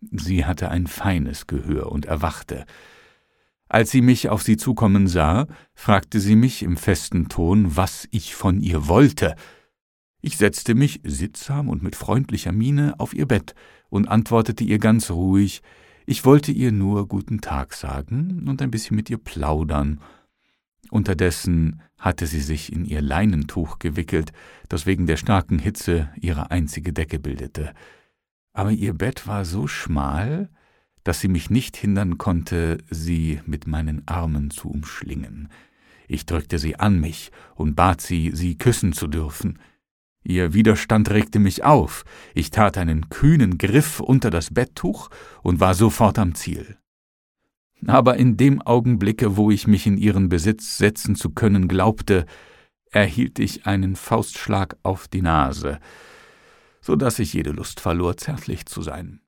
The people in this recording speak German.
Sie hatte ein feines Gehör und erwachte. Als sie mich auf sie zukommen sah, fragte sie mich im festen Ton, was ich von ihr wollte. Ich setzte mich, sittsam und mit freundlicher Miene, auf ihr Bett und antwortete ihr ganz ruhig, ich wollte ihr nur guten Tag sagen und ein bisschen mit ihr plaudern. Unterdessen hatte sie sich in ihr Leinentuch gewickelt, das wegen der starken Hitze ihre einzige Decke bildete. Aber ihr Bett war so schmal, dass sie mich nicht hindern konnte, sie mit meinen Armen zu umschlingen. Ich drückte sie an mich und bat sie küssen zu dürfen. Ihr Widerstand regte mich auf. Ich tat einen kühnen Griff unter das Betttuch und war sofort am Ziel. Aber in dem Augenblicke, wo ich mich in ihren Besitz setzen zu können glaubte, erhielt ich einen Faustschlag auf die Nase, so dass ich jede Lust verlor, zärtlich zu sein.